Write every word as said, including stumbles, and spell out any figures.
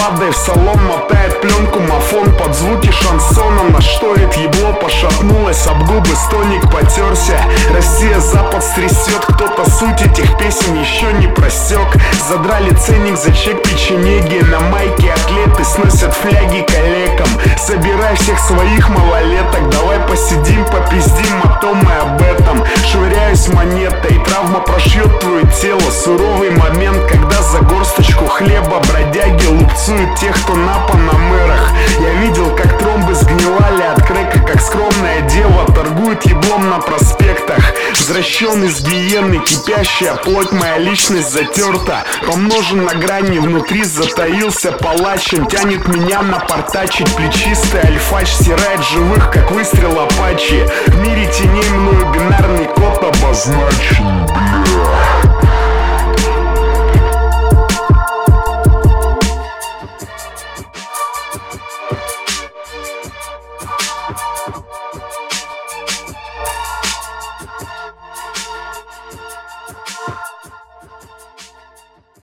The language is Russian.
помадой в салон мотает пленку мафон под звуки шансона. Наштопит ебло, пошатнулось, об губы стоник потерся. Россия, Запад стрясет, кто-то суть этих песен еще не просек. Задрали ценник за чек печенеги, на майке атлеты сносят фляги коллегам. Собирай всех своих малолеток, давай посидим, попиздим, а то мы об этом. Швыряюсь монетой, травма прошьет твое тело. Суровый момент, когда за горсточку хлеба бродяги лупцуют тех, кто на панамерах. Я видел, как тромбы сгнивали от крека, как скромная дева торгует еблом на проспектах. Возвращен из гиены, кипящая плоть, моя личность затерта, помножен на грани, внутри затаился палач. Он тянет меня напортачить, плечистый альфач стирает живых, как выстрел апачи. В мире теней мною бинарный код обозначен.